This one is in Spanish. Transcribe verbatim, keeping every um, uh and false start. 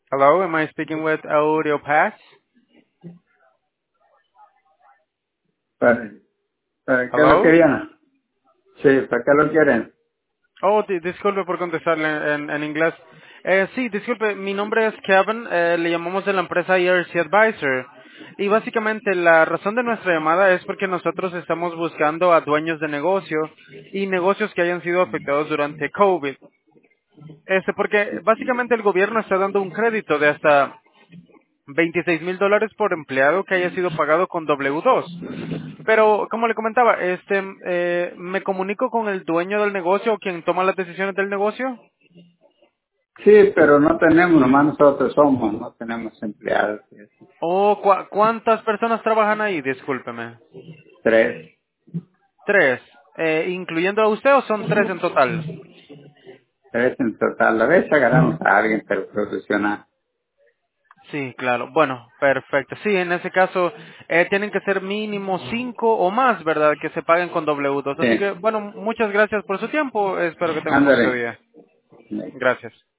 Hello, am I speaking with Audio Pass? ¿Para, para qué lo Hello? querían? Sí, ¿para qué lo quieren? Oh, di- disculpe por contestarle en, en inglés. Eh, sí, disculpe, mi nombre es Kevin, eh, le llamamos de la empresa E R C Advisor. Y básicamente la razón de nuestra llamada es porque nosotros estamos buscando a dueños de negocio y negocios que hayan sido afectados durante COVID. Este, porque básicamente el gobierno está dando un crédito de hasta veintiséis mil dólares por empleado que haya sido pagado con W dos. Pero, como le comentaba, este, eh, me comunico con el dueño del negocio o quien toma las decisiones del negocio. Sí, pero no tenemos, nomás nosotros somos, no tenemos empleados. y así. ¿O cua- cuántas personas trabajan ahí? Discúlpeme. Tres, Tres. Eh, ¿incluyendo a usted o son tres en total? tres en total. A veces agarramos a alguien, pero profesional. Sí, claro. Bueno, perfecto. Sí, en ese caso eh, tienen que ser mínimo cinco o más, ¿verdad? Que se paguen con W dos. Así que, Sí, bueno, muchas gracias por su tiempo. Espero que tenga un bonito ándale. día. Gracias.